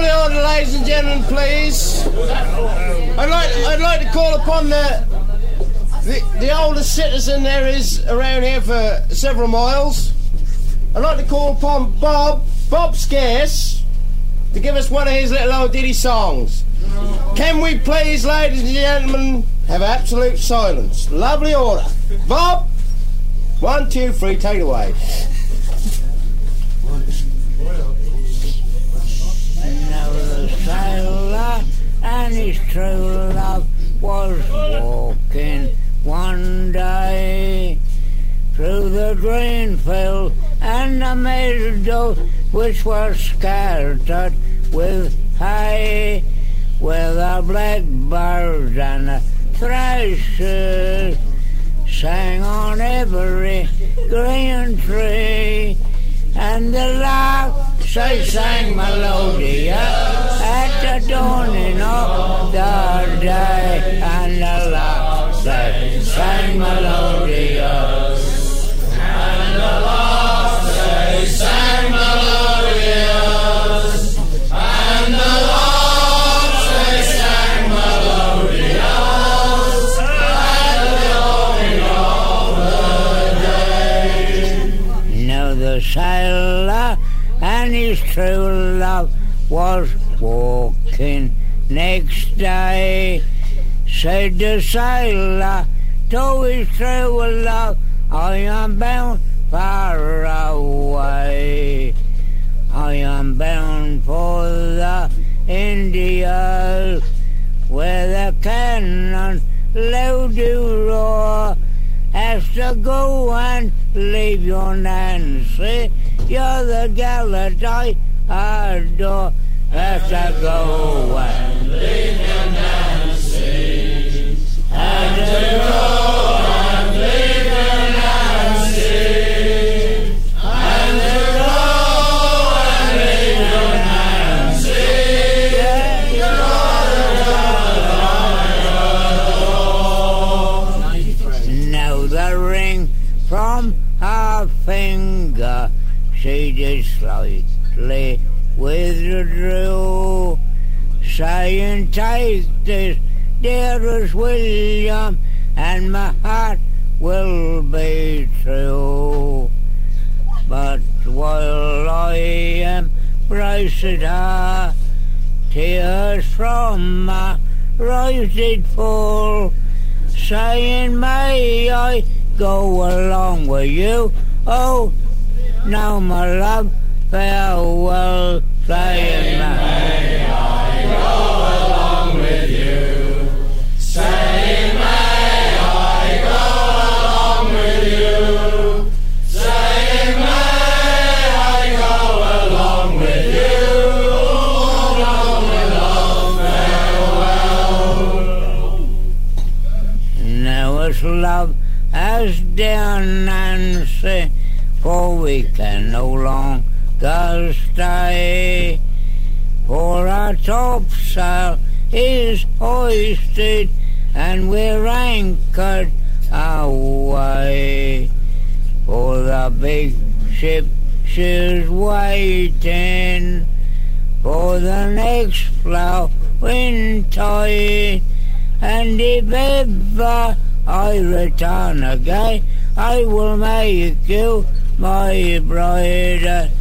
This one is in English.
Lovely order, ladies and gentlemen, please. I'd like to call upon the oldest citizen there is around here for several miles. I'd like to call upon Bob Scarce, to give us one of his little old ditty songs. Can we please, ladies and gentlemen, have absolute silence? Lovely order. Bob, 1, 2, 3, take it away. Now the sailor and his true love was walking one day through the green field and the meadow which was scattered with hay, where the blackbirds and the thrushes sang on every green tree, and the larks they sang melodious at the dawning of the day, and the larks they sang melodious, and the larks they sang melodious, and the larks they sang melodious at the dawning of the day. Now the sailor and his true love was walking next day. Said the sailor to his true love, I am bound far away. I am bound for the Indias, where the cannon loud do roar. Has to go and leave your Nancy, you're the gal that I adore. Have to go and leave your Nancy. Have to go and leave your Nancy. Have to go and leave your Nancy. Now the ring from her finger she did slightly withdrew, saying, take this, dearest William, and my heart will be true. But while I embraced her, tears from my eyes did fall, saying, may I go along with you? Oh, now my love, farewell, saying, may I go along with you? Saying, may I go along with you? Saying, may I go along with you? Long, farewell. Now it's love as dear Nancy, for we can no longer stay, for our topsail is hoisted and we're anchored away, for the big ship she's waiting for the next flowing tide, and if ever I return again, I will make you my bride.